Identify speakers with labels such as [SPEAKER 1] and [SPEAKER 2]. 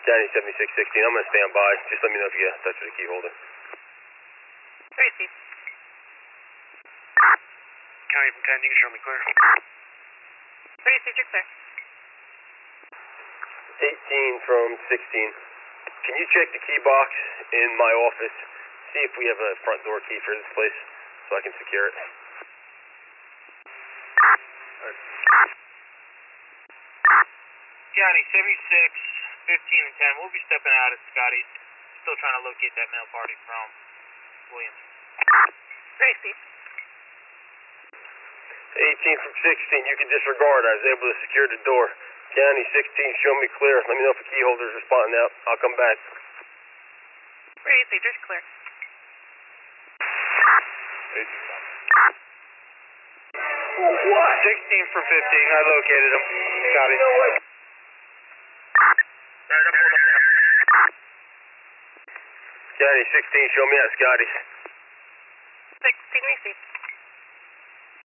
[SPEAKER 1] County 7616, I'm going to stand by. Just let me know if you get in touch with the key holder.
[SPEAKER 2] Receive.
[SPEAKER 3] County from 10, you can show me clear.
[SPEAKER 2] Receive, you're clear.
[SPEAKER 1] 18 from 16. Can you check the key box in my office? See if we have a front door key for this place so I can secure it.
[SPEAKER 3] County 76, 15, and 10. We'll be stepping out at Scotty's. Still trying to locate that mail party from Williams.
[SPEAKER 2] Receive.
[SPEAKER 1] 18 from 16, you can disregard. I was able to secure the door. County 16, show me clear. Let me know if the key holder's responding out. I'll come back.
[SPEAKER 2] Receive, you're clear.
[SPEAKER 3] 16 from 15, I located him. Scotty.
[SPEAKER 1] County 16, show me out, Scotty.
[SPEAKER 2] 16, receive.